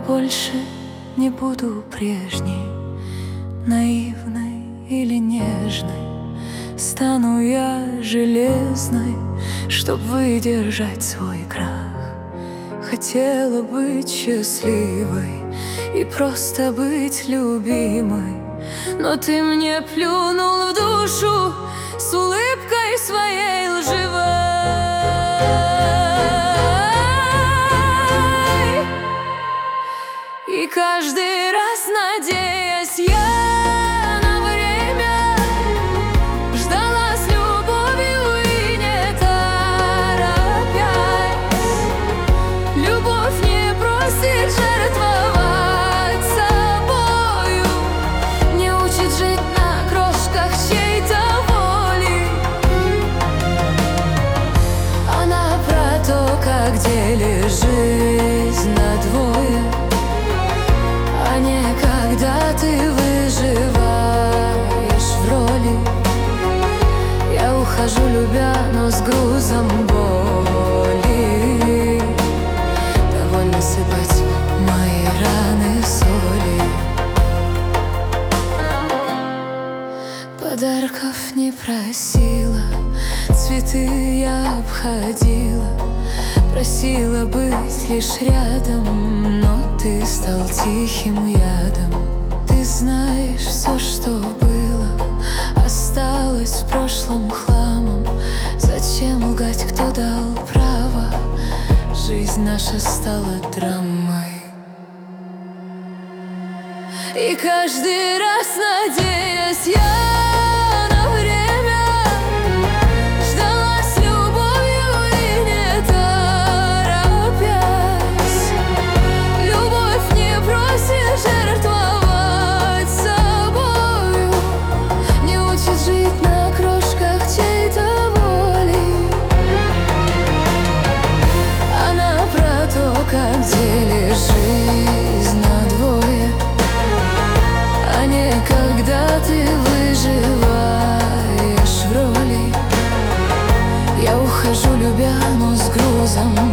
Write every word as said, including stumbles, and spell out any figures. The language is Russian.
больше не буду прежней, наивной или нежной. Стану я железной, чтоб выдержать свой крах. Хотела быть счастливой и просто быть любимой, но ты мне плюнул в душу с улыбкой своей лживой. И каждый раз, надеясь, я на время ждала с любовью и не торопясь. Любовь не просит жертвовать собою, не учит жить на крошках чьей-то воли. Она про то, как делишь жизнь на двое, а не когда ты выживаешь в роли. Я ухожу, любя, но с грузом боли. Довольно сыпать мои раны соли. Подарков не просила, цветы я обходила, просила быть лишь рядом, но ты стал тихим ядом. Ты знаешь, все, что было, осталось в прошлом хламом. Зачем лгать, кто дал право? Жизнь наша стала драмой. И каждый раз, надеясь, я как делишь жизнь на двое, а не когда ты выживаешь в роли. Я ухожу, любя, но с грузом